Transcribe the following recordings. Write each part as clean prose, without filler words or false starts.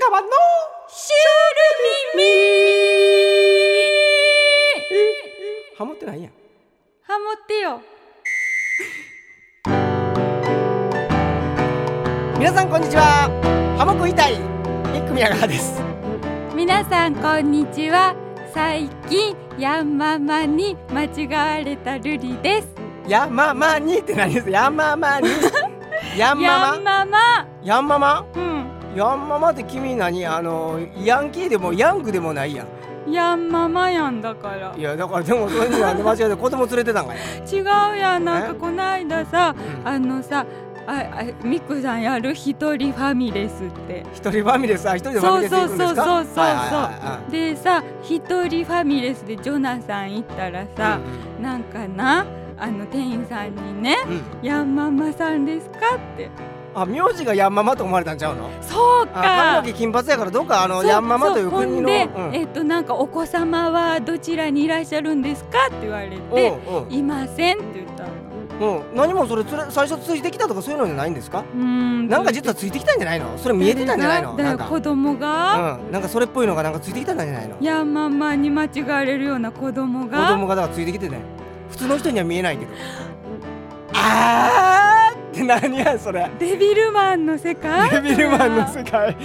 川のシュルミミハモってないやん。 ハモってよ。 皆さんこんにちは。ハモ食いたいミック宮川です。 皆さんこんにちは。最近ヤンママに間違われたルリです。 ヤンママにって何です？ヤンママにヤンママヤンママ。 ヤンママ、 うん、 ヤンママって君何ヤンキーでもヤングでもないやん。 ヤンママやんだから。 いやだからでもそれになんで間違えて子供連れてたんかい。 違うやん。なんかこの間さ、ミクさんやる一人ファミレスって。 一人ファミレス、一人でファミレス行くんですか？ そうでさ、一人ファミレスでジョナサン行ったらさ、なんかな、店員さんにね、ヤンママさんですかって。 あ、名字がヤンママと思われたんちゃうの？ そうか。 髪の毛金髪やからどうかヤンママという国の。 で、なんかお子様はどちらにいらっしゃるんですかって言われて、いませんって言ったの。 何もそれ最初ついてきたとかそういうのじゃないんですか？なんか実はついてきたんじゃないの？それ見えてたんじゃないの？ だから子供が、 なんかそれっぽいのがなんかついてきたんじゃないの？ ヤンママに間違われるような子供がだからついてきてね。普通の人には見えないけど。あーって何やそれ。 デビルマンの世界。 デビルマンの世界。デ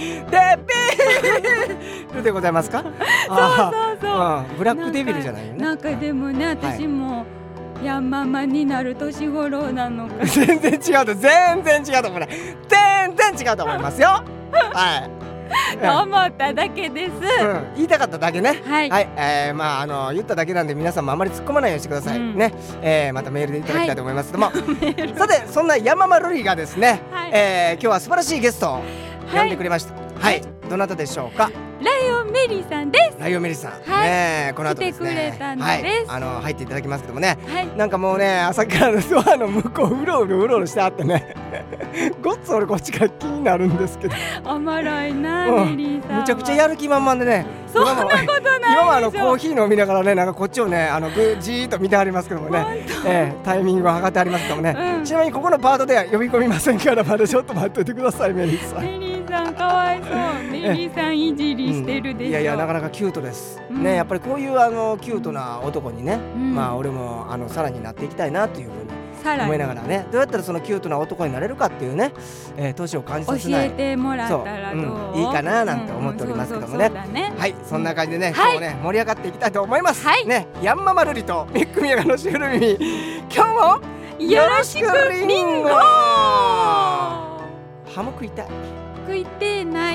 ビルでございますか？そう。ブラックデビルじゃないよね。 なんかでもね、私もヤンママになる年頃なのか。 全然違うと思う。全然違うと思いますよ。はい。 と思っただけです。 言いたかっただけね。 はい。 言っただけなんで皆さんもあまり突っ込まないようにしてくださいね。またメールでいただきたいと思いますけども。さてそんなヤンママルリがですね、今日は素晴らしいゲストを呼んでくれました。はい。どなたでしょうか？ ライオンメリーさんです。 ライオンメリーさん。この後ですね。 来てくれたのです。 入っていただきますけどもね。なんかもうね、朝からドアの向こううろうろしてあってね。ごっつ俺こっちが気になるんですけど。 おもろいな、メリーさん。 むちゃくちゃやる気満々でね。 そんなことないでしょ。 今もコーヒー飲みながらね、なんかこっちをね、じーっと見てありますけどもね。タイミングを測ってありますけどもね。ちなみにここのパートでは呼び込みませんから、まだちょっと待っておいてください、メリーさん。 メリーさんかわいそう。メリーさんいじりしてるでしょ。 いやなかなかキュートですね。やっぱりこういうキュートな男にね、俺もさらになっていきたいなというふうに思いながらね、どうやったらそのキュートな男になれるかっていうね、年を感じさせない、 教えてもらったらどう？ いいかななんて思っておりますけどもね。はい、そんな感じでね、今日もね盛り上がっていきたいと思いますね。ヤンママルリとミックミヤガのシュルミミ、今日もよろしくリンゴ。ハモ食いたい。 食いてない。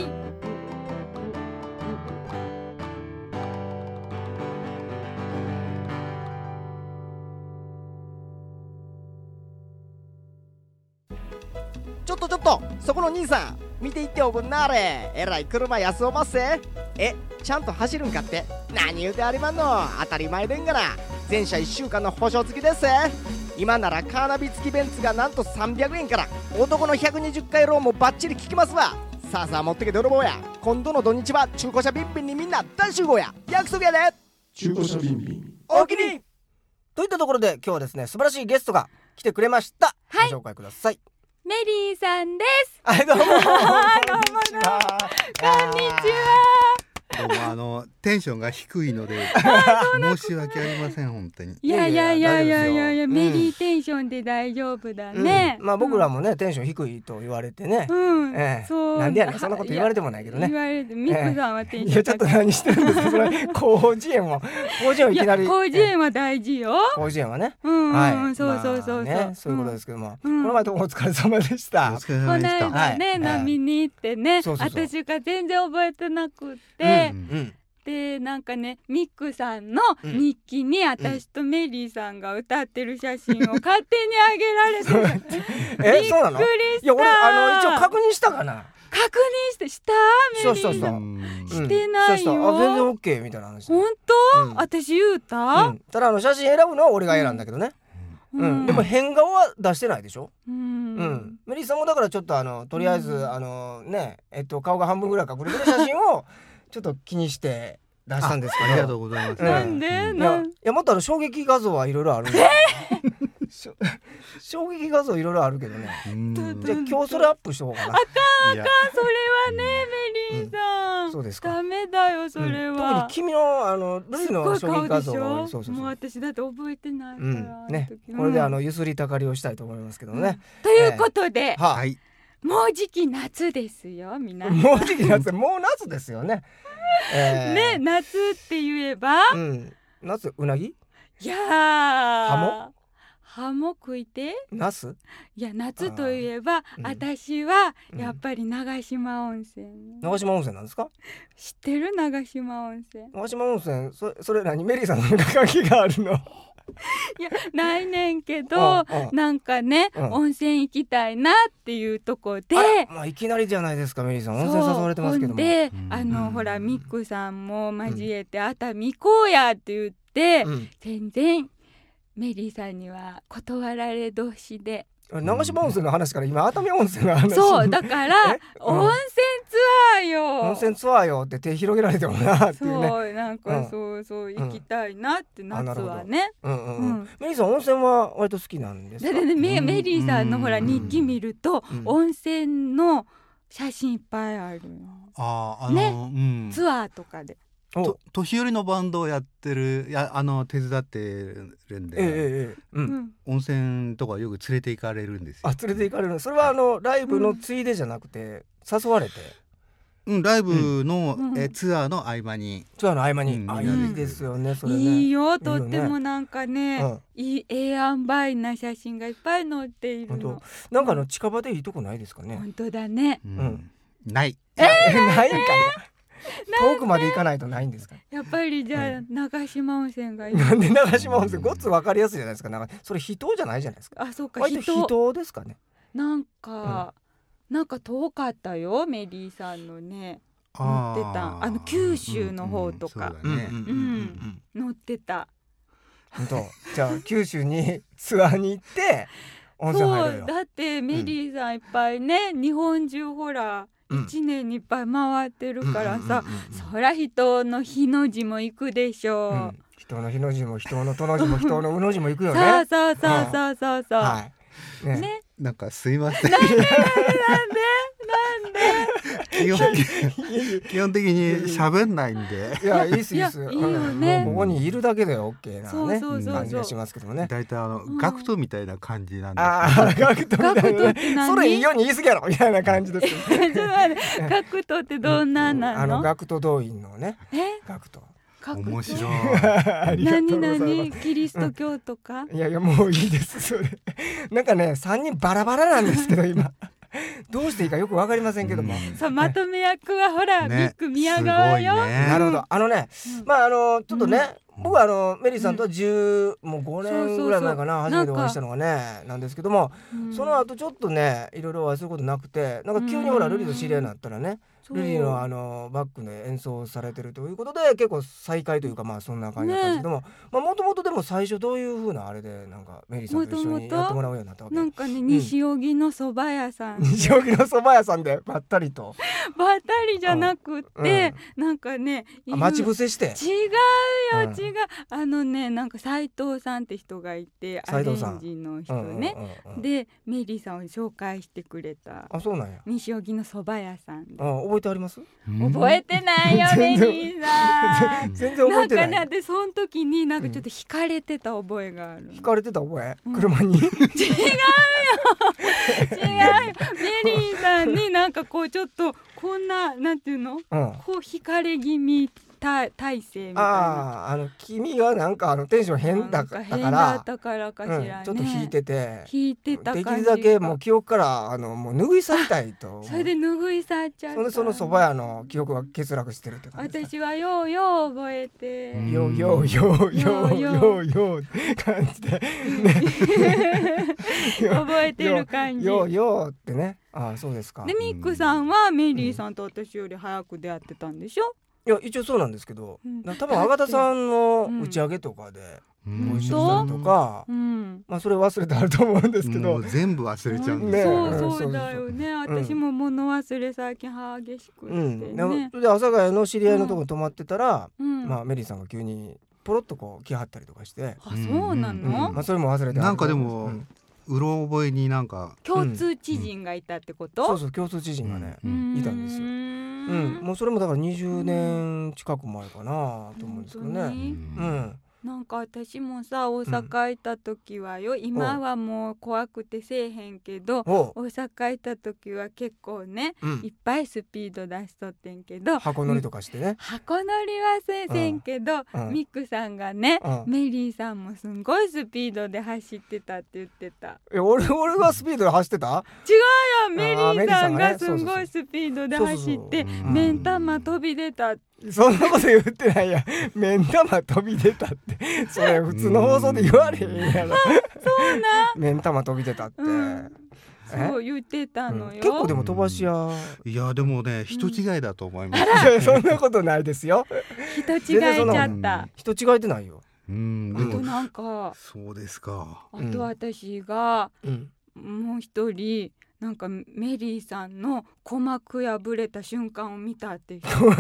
ちょっとそこの兄さん見ていっておくんなれ。えらい車安おまっせ。ちゃんと走るんかって。何言うてありまんの。当たり前でんがな。全車1週間の保証付きです。今ならカーナビ付きベンツがなんと300円から、男の120回ローンもバッチリ効きますわ。さあ持ってけ泥棒や。今度の土日は中古車ビンビンにみんな大集合や。約束やで。 中古車ビンビンおおきに。といったところで今日はですね、素晴らしいゲストが来てくれました。ご紹介ください。 メリーさんです。 どうも。こんにちは。 どうもテンションが低いので申し訳ありません本当に。 いやメリーテンションで大丈夫だね。 僕らもねテンション低いと言われてね。なんでやねん、そんなこと言われてもないけどね。 言われてミックさんはテンション。 いやちょっと何してるんですかそれ。広辞苑をいきなり。 広辞苑は大事よ。 広辞苑はね。 そうそういうことですけども、この前とお疲れ様でした。 お疲れ様でした。 この間ね飲みに行ってね、私が全然覚えてなくって。でなんかね、ミックさんの日記に私とメリーさんが歌ってる写真を勝手にあげられてる。びっくりした。 いや俺一応確認したかな。 確認したメリーさん。してないよ。 全然 OK みたいな話。 本当？私言うた？ ただ写真選ぶのは俺が選んだけどね。でも変顔は出してないでしょ。メリーさんもだからちょっととりあえず顔が半分ぐらい隠れてる写真をちょっと気にして出したんですけど。 ありがとうございます。 なんで？ いやもっと衝撃画像はいろいろあるんで。衝撃画像いろいろあるけどね。じゃあ今日それアップしようかな。 あかんそれはねメリーさですか。 ダメだよそれは、 特に君のルイの商品画像が多い。そうそうそう。 もう私だって覚えてないから、 ね、これでゆすりたかりをしたいと思いますけどね。 ということで、 はい。 もうじき夏ですよ皆さん。 もうじき夏、もう夏ですよね。 ね、夏って言えば、 夏うなぎ？ いやー、ハモ食いて？ ナス？ いや夏といえば、私はやっぱり長島温泉。 長島温泉なんですか？ 知ってる？長島温泉。 長島温泉、それ何？メリーさんの関係があるの？ いやないねんけど、なんかね、温泉行きたいなっていうとこで、 いきなりじゃないですか。メリーさん温泉誘われてますけども。 で、ほらミックさんも交えて熱海行こうやって言って、全然メリーさんには断られ同士で。 長島温泉の話から今熱海温泉の話。 そうだから温泉ツアーよ。 温泉ツアーよって手広げられてもなっていうね。 そうなんかそう行きたいなって夏はね。 メリーさん温泉は割と好きなんですか？ だってメリーさんのほら日記見ると温泉の写真いっぱいあるの。ね、ツアーとかで。 年寄りのバンドをやってる手伝ってるんで、温泉とかよく連れて行かれるんですよ。連れて行かれる。それはライブのついでじゃなくて誘われて、ライブのツアーの合間に。いいですよねそれね。 いいよ、とってもなんかね、いい塩梅な写真がいっぱい載っているの。 なんか近場でいいとこないですかね？ 本当だね。 ない。ないんかい。遠くまで行かないとないんですか？ やっぱりじゃあ長島温泉がいい。 なんで長島温泉？ごっつ分かりやすいじゃないですか。なんかそれ人じゃないじゃないですか。 あ、そうか、 人ですかね。 なんか遠かったよメリーさんのね。乗ってた九州の方とか乗ってた。本当。じゃあ九州にツアーに行って温泉入るよ。そうだってメリーさんいっぱいね、日本中ほら1年にいっぱい回ってるからさ、そりゃ人の日の字も行くでしょう。人の日の字も人のとの字も人のうの字も行くよね。そう。ね。なんかすいません。なんで基本的に喋んないんで。いやいいっすいいっす。いいよね。ここにいるだけで OK なね感じがしますけどもね。だいたいガクトみたいな感じなんです。ガクトみたいなね。それいいように言い過ぎやろみたいな感じです。 ガクトってどんなの？ ガクト動員のね。ガクト。面白い。 何キリスト教とか？いやもういいですそれ。なんかね3人バラバラなんですけど今。どうしていいかよくわかりませんけども、 まとめ役はほらビッグ宮川よ。 なるほど。ちょっとね、僕はメリーさんとはもう5年ぐらい前かな、初めてお会いしたのがねなんですけども、その後ちょっとねいろいろお会いすることなくて、なんか急にほらルリと知り合いになったらね、ルリのバックで演奏されてるということで結構再会というかそんな感じだったんですけども、もともとでも最初どういう風なあれでなんかメリーさんと一緒にやってもらうようになったわけ？ なんかね、西荻の蕎麦屋さん。 西荻の蕎麦屋さんでばったりと。 ばったりじゃなくってなんかね、 待ち伏せして。 違うよ違う。なんか斉藤さんって人がいて、アレンジの人ね。でメリーさんを紹介してくれた。 あ、そうなんや。 西荻の蕎麦屋さんで。 覚えてあります？ 覚えてないよメリーさん。 全然覚えてない。 なんかね、その時になんかちょっと惹かれてた覚えがある。 惹かれてた覚え？車に？違うよ。 メリーさんになんかこうちょっとこんななんていうの？こう惹かれ気味体勢みたいな。 君がなんかテンション変だからかしらね。 ちょっと引いてた感じ。 できるだけもう記憶からもう拭い去りたいと。 それで拭い去っちゃった。 その蕎麦屋の記憶が欠落してるって感じ。 私はよう覚えて。 よって感じで。 覚えてる感じ。 よってね。あ、そうですか。 でミックさんはメリーさんと私より早く出会ってたんでしょ？ いや一応そうなんですけど、多分アガタさんの打ち上げとかでご一緒したりとか、それ忘れてあると思うんですけど、全部忘れちゃうんですよ。そうだよね。私も物忘れ最近激しくてね。 で阿佐ヶ谷の知り合いのとこに泊まってたら、メリーさんが急にポロッとこう来はったりとかして、 あ、そうなの？ それも忘れてある。なんかでもうろ覚えになんか共通知人がいたってこと？ そう共通知人がねいたんですよ。 もうそれもだから20年近く前かなと思うんですけどね。 なんか私もさ大阪行った時はよ、今はもう怖くてせえへんけど、大阪行った時は結構ね、いっぱいスピード出しとってんけど、 箱乗りとかしてね。 箱乗りはせんけど、ミックさんがね、メリーさんもすんごいスピードで走ってたって言ってた。 俺がスピードで走ってた？ 違うよ、メリーさんがすんごいスピードで走って目ん玉飛び出たって。 そんなこと言ってないや。目ん玉飛び出たってそれ普通の放送で言われへんやろ。 そうな。 目ん玉飛び出たって、 そう言ってたのよ。 結構でも飛ばしや。 いやでもね人違いだと思います。 そんなことないですよ。 人違えちゃった。 人違えてないよ。 あとなんかそうですか。 あと私がもう一人なんかメリーさんの鼓膜破れた瞬間を見たって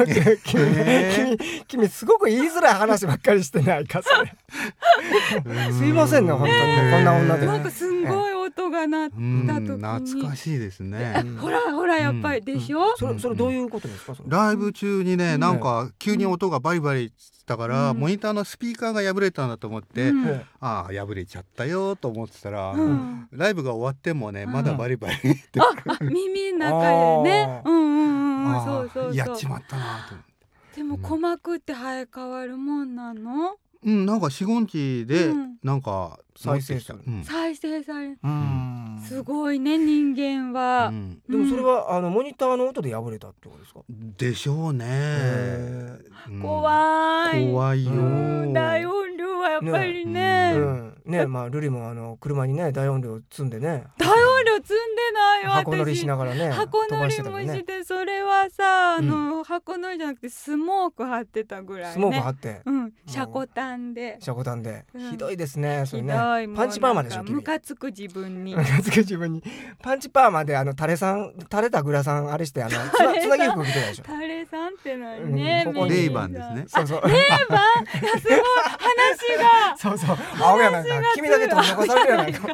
君すごく言いづらい話ばっかりしてないかそれ。すいませんね本当にこんな女で。 なんかすんごい音が鳴った時に懐かしいですね。 ほらやっぱりでしょ。 それどういうことですか？ ライブ中にねなんか急に音がバリバリしたからモニターのスピーカーが破れたんだと思って破れちゃったよと思ってたらライブが終わってもねまだバリバリって耳の中でね。そうやっちまったなと思って。 でも鼓膜って生え変わるもんなの？ なんか4、5日でなんか再生される。すごいね人間は。 でもそれはモニターの音で破れたってことですか？ でしょうね。 怖いよ。 大音量はやっぱりね。 まあルリも車にね大音量積んでね。 大音量積んでないよ。 箱乗りしながらね。 箱乗りもしてそれはさ箱乗りじゃなくてスモーク貼ってたぐらいね。 スモーク貼って。 シャコタンで。 ひどいですね。それね。 パンチパーマでしょ。 ムカつく自分に。 パンチパーマで垂れたグラさんあれしてつなぎ服着てたでしょ。 垂れさんって何ね。 レイバンですね。 そう。レイバン？すごい話が。 そう。青やなんか君だけ取り残されるやないか。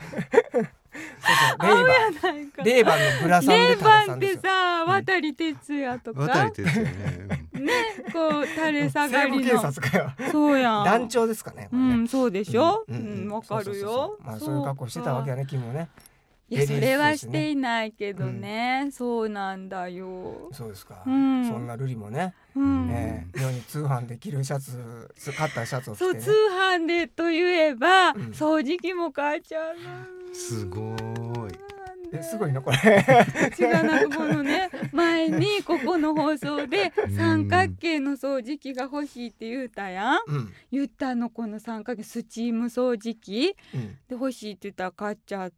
レイバンのグラさんでレイバンってさ渡哲也とか。 渡哲也ね。 こう垂れ下がりの。 西部警察かよ。 そうやん。 団長ですかね。 そうでしょ。わかるよ。 そういう格好してたわけやね君もね。 いやそれはしていないけどね、そうなんだよ。 そうですか、そんなルリもね、日本に通販で着るシャツ買ったシャツを着て、ね、 そう通販でといえば、掃除機も買っちゃうな。 すごいすごいのこれ違うなんかこのね前にここの放送で三角形の掃除機が欲しいって言ったやん、言ったのこの三角形スチーム掃除機、で欲しいって言ったら買っちゃって、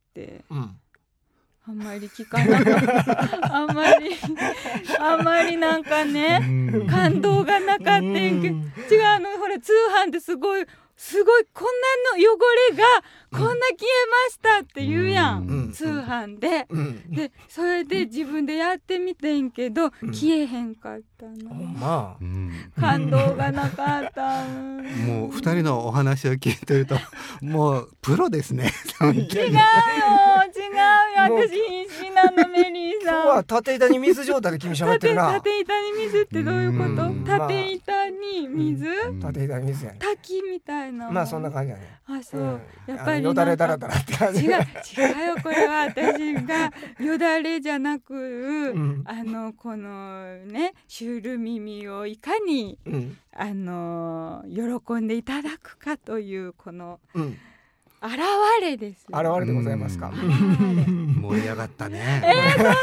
あんまり聞かなかったあんまりなんかね感動がなかったんけど、違うほら通販ってすごいこんなの汚れがこんな消えましたって言うやん、通販で、でそれで自分でやってみてんけど、消えへんかったの、感動がなかったもう二人のお話を聞いてるともうプロですね違うよ私必死なのメリーさん。 今日は縦板に水状態で君喋ってるな。 縦板に水ってどういうこと？縦板に水？ 縦板に水やね。 滝みたいな。 まあそんな感じだね。 あ、そう。やっぱりよだれだらだらって感じ。 違うよこれは私がよだれじゃなく、このねシュール耳をいかに喜んでいただくかというこの。現れです。 現れでございますか。 盛り上がったね。 そんな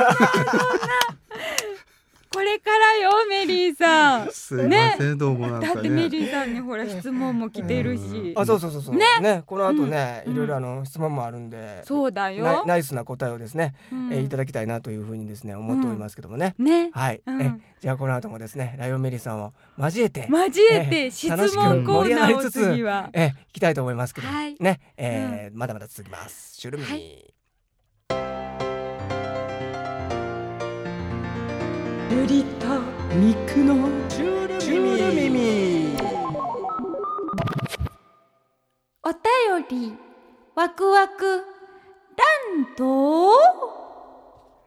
これからよメリーさん。 すいません、どうもなんかね。 だってメリーさんにほら質問も来てるし。 そうね。この後ねいろいろ質問もあるんで。 そうだよ。 ナイスな答えをですねいただきたいなというふうにですね思っておりますけどもね。はい。じゃあこの後もですねライオンメリーさんを交えて質問コーナーを次は聞きたいと思いますけどね。まだまだ続きます。シュルミルリとミクのシュルミお便りワクワクランド。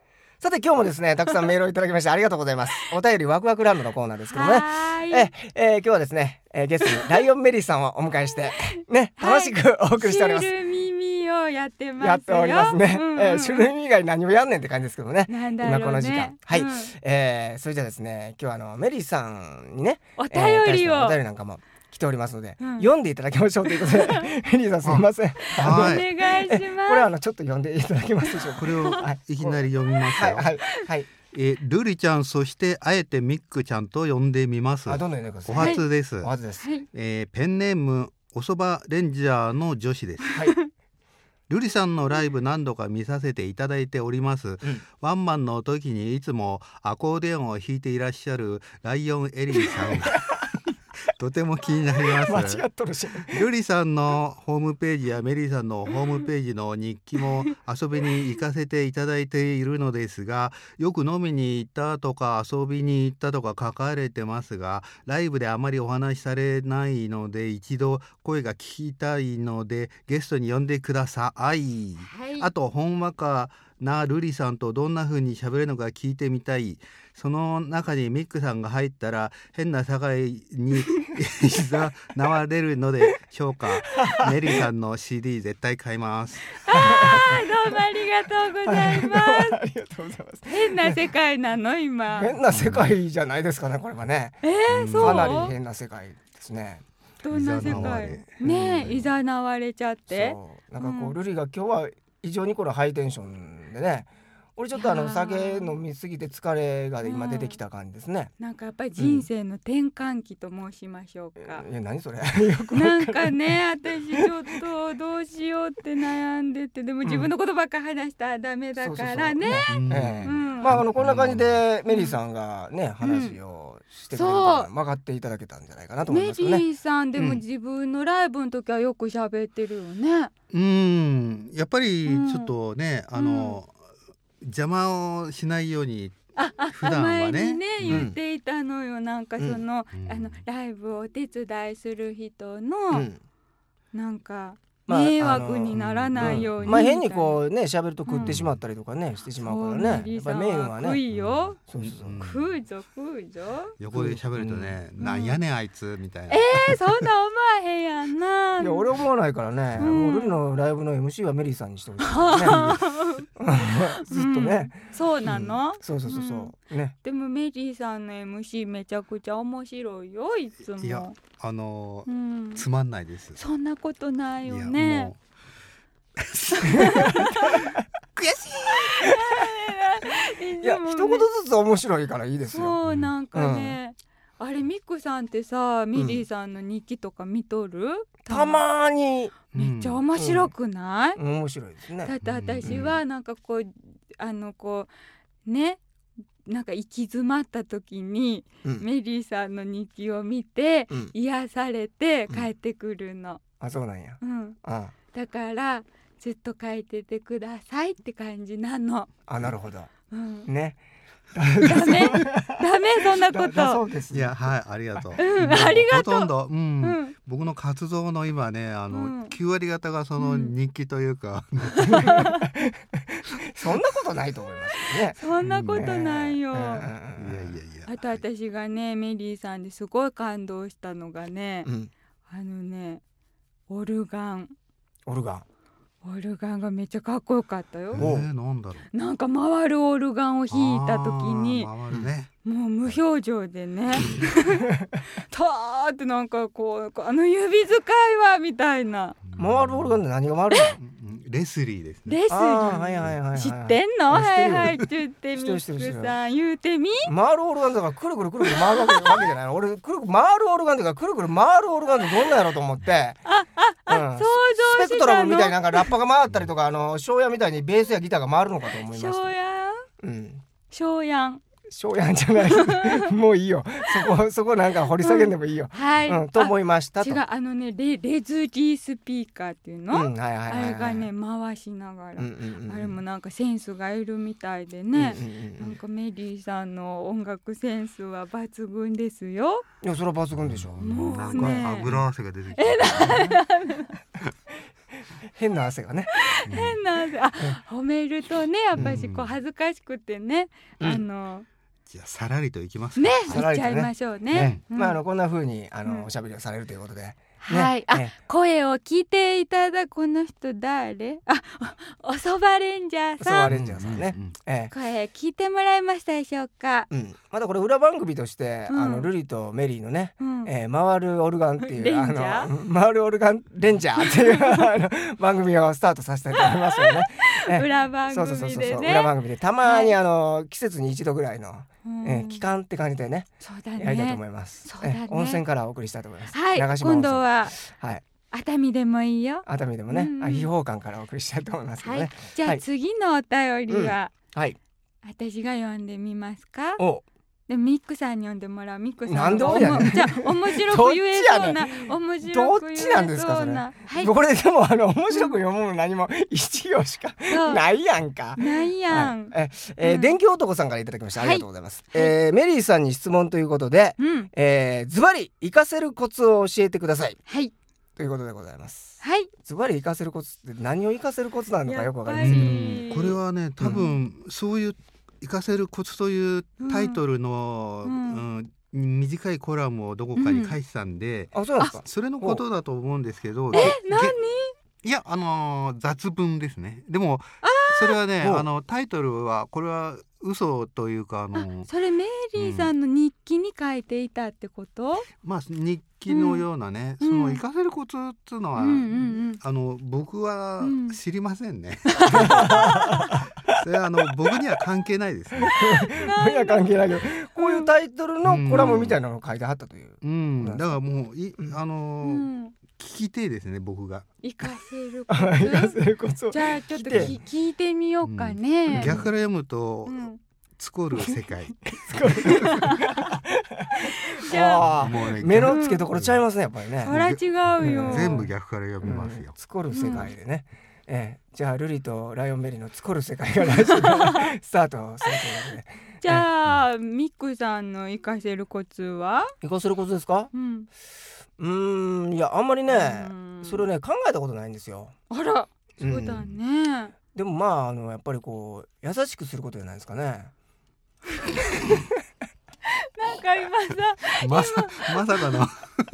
さて今日もですねたくさんメールをいただきましてありがとうございます。お便りワクワクランドのコーナーですけどね。今日はですね、ゲストにライオンメリーさんをお迎えしてね楽しくお送りしております。 シュル耳をやってますよ。 やっておりますね。シュル耳以外何をやんねんって感じですけどね。 なんだろうね、 今この時間はい、それじゃあですね今日はメリーさんにねお便りなんかも来ておりますので、読んでいただきましょうということでメリーさんすみません、 お願いします。 これちょっと読んでいただけますでしょうか。 これをいきなり読みますよ。ルリちゃんそしてあえてミックちゃんと呼んでみます。 どんどん読んでください。 お初です。 お初です。 ペンネームおそばレンジャーの女子です。ルリさんのライブ何度か見させていただいております、ワンマンの時にいつもアコーディオンを弾いていらっしゃるライオンエリーさんとても気になります。 間違っとるし。 ルリさんのホームページやメリーさんのホームページの日記も遊びに行かせていただいているのですが、よく飲みに行ったとか遊びに行ったとか書かれてますが、ライブであまりお話しされないので一度声が聞きたいのでゲストに呼んでください。あとほんわかなルリさんとどんな風に喋れるのか聞いてみたい。その中にミックさんが入ったら変な世界にいざなわれるのでしょうか。メリーさんの CD 絶対買います。 どうもありがとうございますありがとうございます。 変な世界なの今。 変な世界じゃないですかねこれはね。 そうかなり変な世界ですね。 どんな世界ねいざなわれちゃって。 そうなんかこう、ルリが今日は異常にこのハイテンションでね、俺ちょっと酒飲みすぎて疲れが今出てきた感じですね。 なんかやっぱり人生の転換期と申しましょうか。 いや何それなんかね私ちょっとどうしようって悩んでて、でも自分のことばっか話したらダメだからね。まあこんな感じでメリーさんがね話をしてくれるから曲がっていただけたんじゃないかなと思いますね。 メリーさんでも自分のライブの時はよく喋ってるよね。 やっぱりちょっとね邪魔をしないように普段はね前にね言っていたのよ。なんかそのライブをお手伝いする人のなんか迷惑にならないように、 変にこうね喋ると食ってしまったりとかねしてしまうからね。やっぱりメインはね食いよ。 食うぞ横で喋るとねなんやねんあいつみたいな。 そんな思わへんやんな。 いや俺思わないからね。もうルリのライブの MC はメリーさんにしてほしいからねずっとね。 そうなの。 そうね。 でもメリーさんの MC めちゃくちゃ面白いよいつも。 いやつまんないです。 そんなことないよね。 悔しい。いや一言ずつ面白いからいいですよ。 そうなんかね、あれミックさんってさミリーさんの日記とか見とる？ たまにめっちゃ面白くない？ 面白いですね。 だって私はなんかこうこうねなんか行き詰まった時に、メリーさんの日記を見て、癒されて帰ってくるの。 そうなんや。 だからずっと書いててくださいって感じなの。 なるほど。ね。 ダメそんなこと。 いやありがとう。 ありがとう。 ほとんど僕の活動の今ね9割方がその日記というかそんなことないと思いますね。 そんなことないよ。 あと私がねメリーさんですごい感動したのがね、オルガンがめっちゃかっこよかったよ。 なんだろう。 なんか回るオルガンを弾いた時に回るね。 もう無表情でねたーってなんかこう指使いはみたいな。 回るオルガンで何が回るの？ レスリーですね。 レスリー知ってんの？はいって言ってミックさん言うてみ。 回るオルガンだからくるくる回るわけじゃない。俺回るオルガンだからくるくる回るオルガンってどんなやろうと思って。 想像したの。 スペクトラムみたいになんかラッパが回ったりとか庄屋みたいにベースやギターが回るのかと思いました。庄屋じゃないもういいよそこなんか掘り下げんでもいいよ、と思いましたと。 違うレズリースピーカーっていうの、あれがね回しながら、あれもなんかセンスがいるみたいでね、なんかメリーさんの音楽センスは抜群ですよ。 いやそれは抜群でしょ。 もうなんか油汗が出てきて変な汗がね。 変な汗。褒めるとね、やっぱしこう恥ずかしくてね。 じゃあさらりといきますね。言っちゃいましょうね。 こんな風におしゃべりをされるということで。 はい。声を聞いていただくこの人誰？おそばレンジャーさん。 おそばレンジャーさんね。 声聞いてもらえましたでしょうか？ まだこれ裏番組としてルリとメリーのね、回るオルガンっていう回るオルガンレンジャーっていう番組をスタートさせたいと思いますよね。 裏番組でね。 裏番組でたまに季節に一度ぐらいの期間って感じでね、やりたいと思います。温泉からお送りしたいと思います。 はい。今度は熱海でもいいよ。 熱海でもね、秘宝館からお送りしたいと思いますけどね。 じゃあ次のお便りは私が読んでみますか。でミックさんに読んでもらう。ミックさんなんでもやねん。 じゃあ面白く言えそうな、面白く言えそうな。 どっちなんですかそれ。これでも面白く読むの何も一行しかないやんか。 ないやん。 電気男さんからいただきました。ありがとうございます。メリーさんに質問ということで、ズバリ活かせるコツを教えてください。 はい。 ということでございます。 はい。 ズバリ活かせるコツって何を活かせるコツなのかよくわかりません。 これはね、多分そういう活かせるコツというタイトルの短いコラムをどこかに書いてたんで、それのことだと思うんですけど。 何？ いや雑文ですね。でもそれはねタイトルはこれは嘘というかそれメリーさんの日記に書いていたってこと？ まあ日記のようなね、その活かせるコツっていうのは僕は知りませんね。それは僕には関係ないですね。 僕には関係ないけど、こういうタイトルのコラムみたいなのを書いてはったという。 だからもう聞き手ですね、僕が。 活かせるコツ。じゃあちょっと聞いてみようかね。 逆から読むと作る世界。 目の付けどころちゃいますね、やっぱりね。 そら違うよ。 全部逆から読みますよ。 作る世界でね。じゃあルリとライオンベリーの作る世界が来週スタートするということで。 じゃあミックさんの活かせるコツは？ 活かせるコツですか？いやあんまりね、それをね考えたことないんですよ。 あら、そうだね。 でもやっぱりこう優しくすることじゃないですかね。 なんか今さまさかのちょっ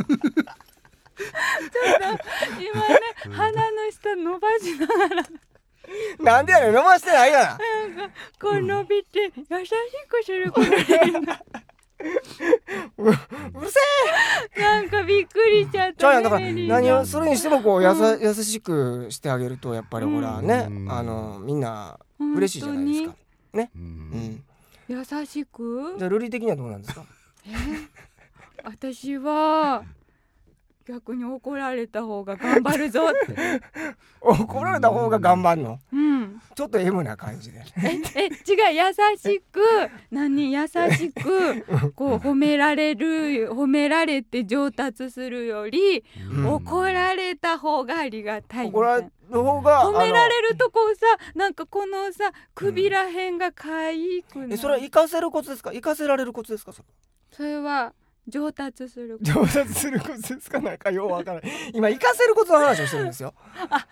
と今ね鼻の下伸ばしながらなんでやねん、伸ばしてないやなんかこう伸びて優しくすることでうるせえ。なんかびっくりしちゃった。 だから何をそれにしてもこう優しくしてあげるとやっぱりほらね、みんな嬉しいじゃないですかね。 優しく。 じゃあルリ的にはどうなんですか？ 私は逆に怒られた方が頑張るぞって怒られた方が頑張るの？ちょっと M な感じで。 違う、優しく優しくこう褒められて上達するより、怒られた方がありがたいみたいな。怒られる方が褒められるとこさ、なんかこのさ首らへんがかいくない？ それは活かせるコツですか？活かせられるコツですか？ それは上達するコツですか？なんかようわからない。今活かせるコツの話をしてるんですよ。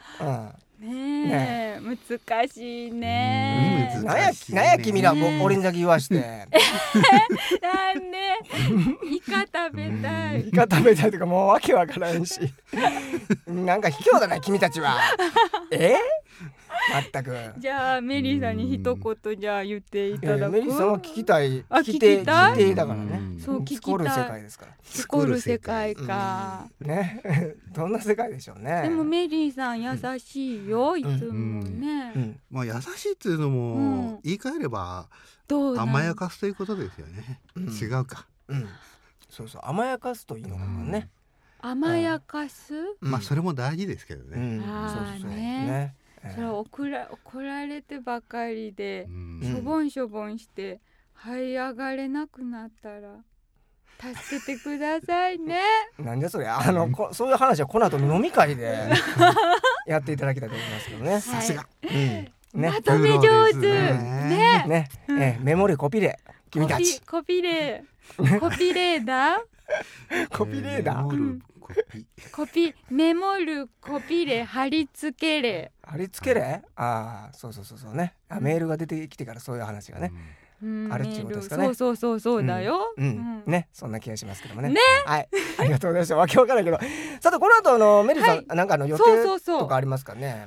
ねえ、難しいね。 なんや君ら俺にだけ言わして。 なんでイカ食べたい。 イカ食べたいとかもうわけわからんし。なんか卑怯だな君たちは。まったく。 じゃあメリーさんに一言じゃあ言っていただく。 メリーさんは聞きたい。聞き手だからね。 そう聞きたい。 作る世界ですから。 作る世界か。 ね、どんな世界でしょうね。 でもメリーさん優しいよ、いつもね。 まあ優しいっていうのも言い換えれば甘やかすということですよね。違うか。 そう甘やかすといいのかもね。 甘やかす？ まあそれも大事ですけどね。 そうね。それは怒られてばかりでしょぼんしょぼんして這い上がれなくなったら助けてくださいね。 なんでそれそういう話はこの後飲み会でやっていただきたいと思いますけどね。 さすが。 まとめ上手ね。 メモリコピレ君たち。 コピレーダー。 コピレーダー。 ココピメモるコピれ貼り付けれああそうね、メールが出てきてからそういう話がね、あるっていうことですかね。 そうだよ、 ね、そんな気がしますけどもね。はい、ありがとうございました。わけわからないけど、さてこの後メリーさん、なんか予定とかありますかね。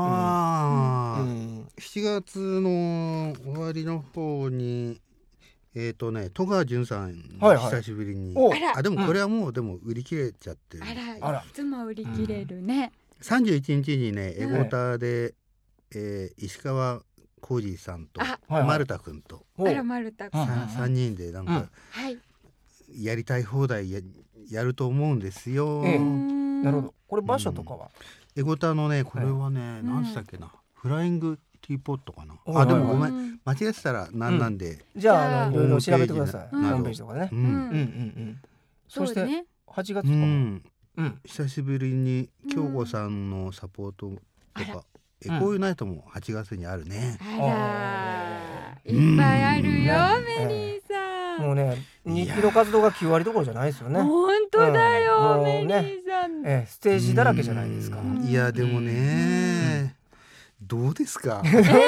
7月の終わりの方に戸川純さん久しぶりに、でもこれはもうでも売り切れちゃってる。 あらいつも売り切れるね。 31日にねエゴタで石川浩二さんと丸田くんと3人でなんかやりたい放題やると思うんですよ。 なるほど。これ場所とかはエゴタのねこれはね何でしたっけな、フライングティーポットかな。でもごめん間違えてたらなんで、 じゃあいろいろ調べてください。ホームページとかね。そして8月とか久しぶりに京子さんのサポートとかこういうナイトも8月にあるね。 いっぱいあるよメリーさん。 もうね日記の活動が9割どころじゃないですよね。 本当だよメリーさん。 ステージだらけじゃないですか。 いやでもねどうですか。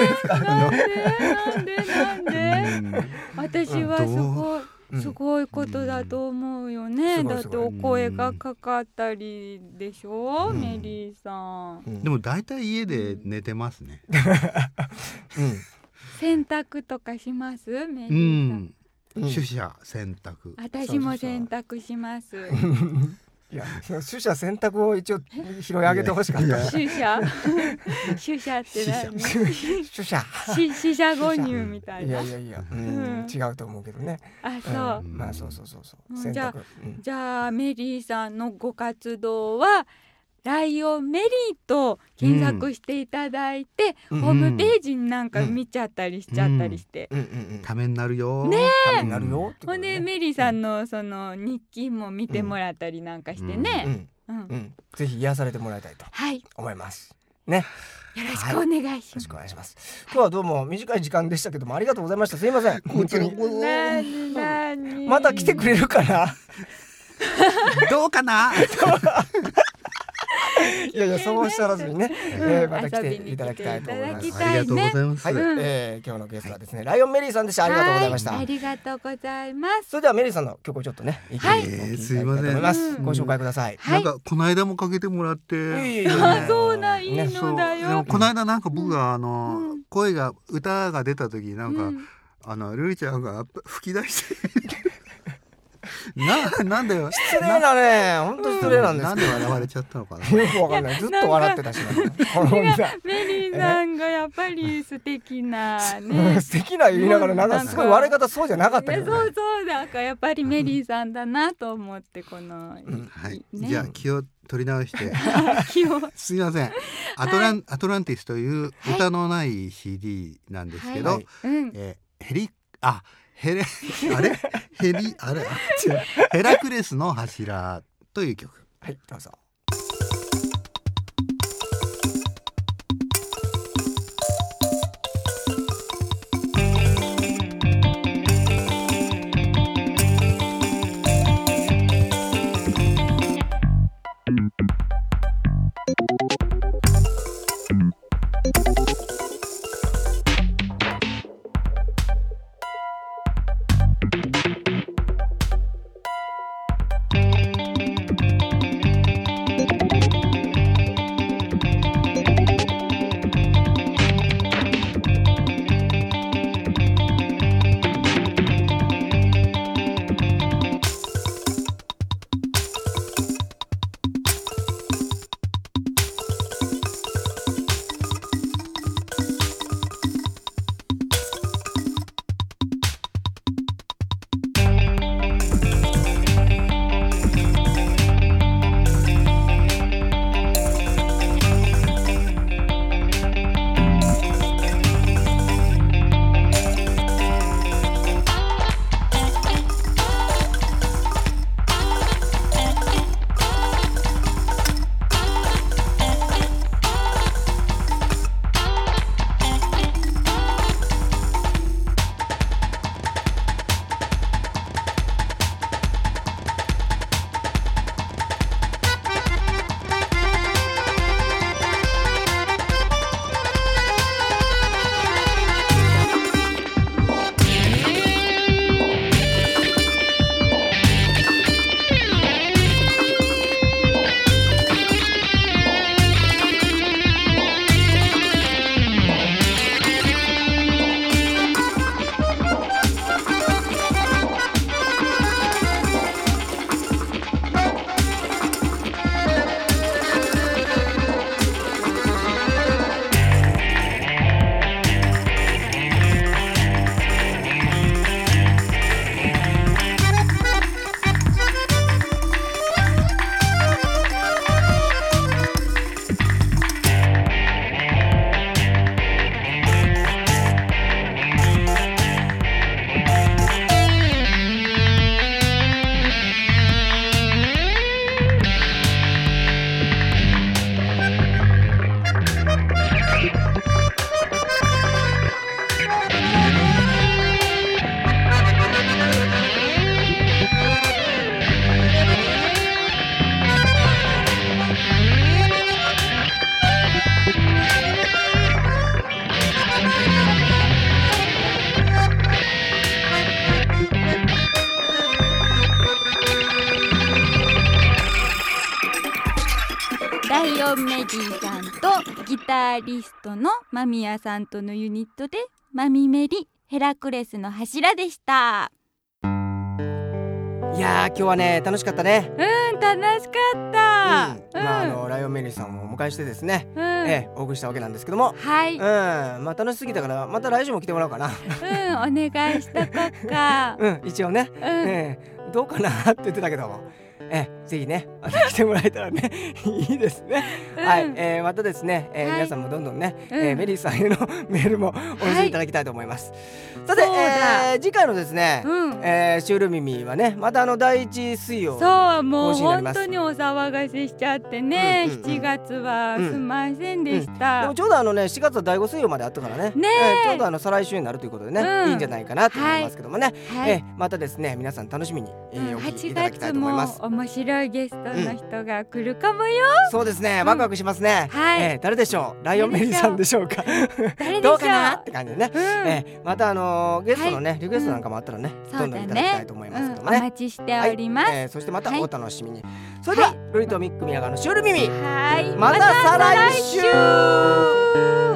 なんで私はすごいことだと思うよね。だってお声がかかったりでしょ、メリーさん。 でもだいたい家で寝てますね。 洗濯とかしますメリーさん。 取捨洗濯。 私も洗濯します。 いや取捨選択を一応拾い上げてほしかった。 取捨って何？ 取捨四捨五入みたいな。 いや違うと思うけどね。 そう。 まあそうじゃあメリーさんのご活動はライオンメリーと検索していただいて、ホームページになんか見ちゃったりしちゃったりして、 ためになるよ。 ねためになるよ。 ほんでメリーさんのその日記も見てもらったりなんかしてね。 ぜひ癒されてもらいたいと思います。ね。 よろしくお願いします。 よろしくお願いします。今日はどうも短い時間でしたけどもありがとうございました。すいません。本当に。また来てくれるかな。 どうかな。 いやそうおっしゃらずにね、また来ていただきたいと思います。 ありがとうございます。 今日のゲストはですねライオンメリーさんでした。ありがとうございました。 ありがとうございます。 それではメリーさんの曲をちょっとね一気に聴きたいと思います。ご紹介ください。 なんかこの間もかけてもらって、 そうないいのだよ。 でもこの間なんか僕が声が歌が出た時なんかルリちゃんが吹き出してなんだよ失礼だね。本当失礼なんです。 なんで笑われちゃったのかな。 よくわかんない。ずっと笑ってたし。 メリーさんがやっぱり素敵なね。 素敵な言いながらなんかすごい笑い方そうじゃなかったけど。 そうなんかやっぱりメリーさんだなと思ってこの。 じゃあ気を取り直して。すみません。アトランティスという歌のない CD なんですけど、ヘラクレスの柱という曲。 はいどうぞ。 ライオンメディさんとギタリストのマミヤさんとのユニットでマミメリヘラクレスの柱でした。 いやー今日はね楽しかったね。 楽しかった、 ライオンメリーさんをお迎えしてですね、お送りしたわけなんですけども、 はい、 楽しすぎたからまた来週も来てもらおうかな。 お願いしたこっか。 一応ね、どうかなって言ってたけども、ぜひねまた来てもらえたらねいいですね。はい、またですね、皆さんもどんどんね、メリーさんへのメールもお寄せいただきたいと思います。さて、次回のですね、シュールミミはねまた第一水曜そうもう本当にお騒がせしちゃってね、7月はすみませんでした。 でもちょうど4月は第5水曜まであったからね、ちょうど再来週になるということでね、いいんじゃないかなと思いますけどもね、またですね皆さん楽しみにお聞きいただきたいと思います。 面白いゲストの人が来るかもよ。 そうですね、ワクワクしますね。誰でしょう？ライオンメリーさんでしょうか？どうかなって感じでね。またゲストのねリクエストなんかもあったらね、どんどんいただきたいと思いますけどもね。 お待ちしております。 そしてまたお楽しみに。それではロリとミック宮川のシュールミミ。 はい。 また再来週。